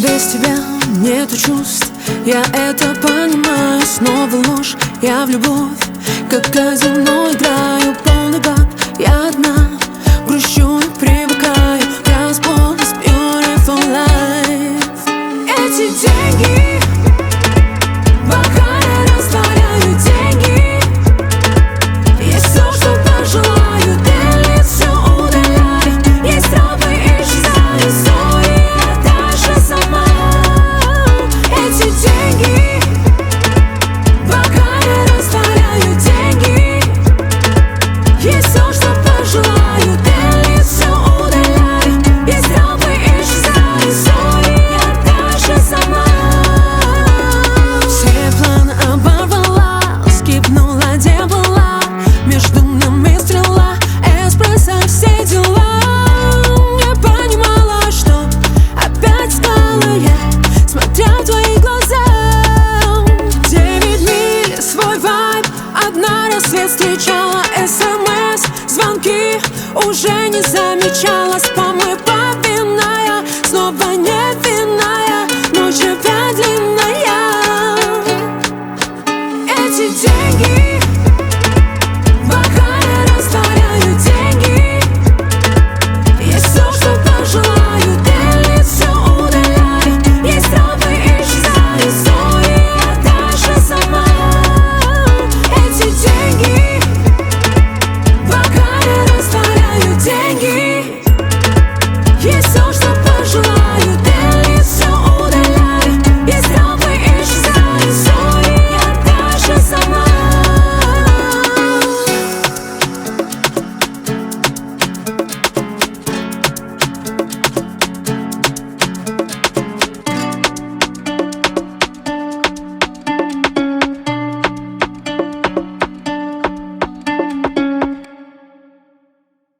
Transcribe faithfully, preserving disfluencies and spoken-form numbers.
Без тебя нету чувств, я это понимаю. Снова ложь, я в любовь, как казино играю. Полный бак, я одна, грущу и привыкаю. Разбор is beautiful life. Эти деньги, пока я растворяю деньги, есть все, что пожелаю. Делит, все удаляй, есть тропы, исчезай, история дальше сама. Эти деньги, пока я растворяю деньги, есть все, что пожелаю. Делит, все удаляй, есть тропы, исчезай, история дальше сама. Все планы оборвала, скипнула, где была. Между нами стрела, эспрессо, все дела. Не понимала, что опять стала я, смотря в твои глаза. Девять миль, свой вайб, одна рассвет встреча.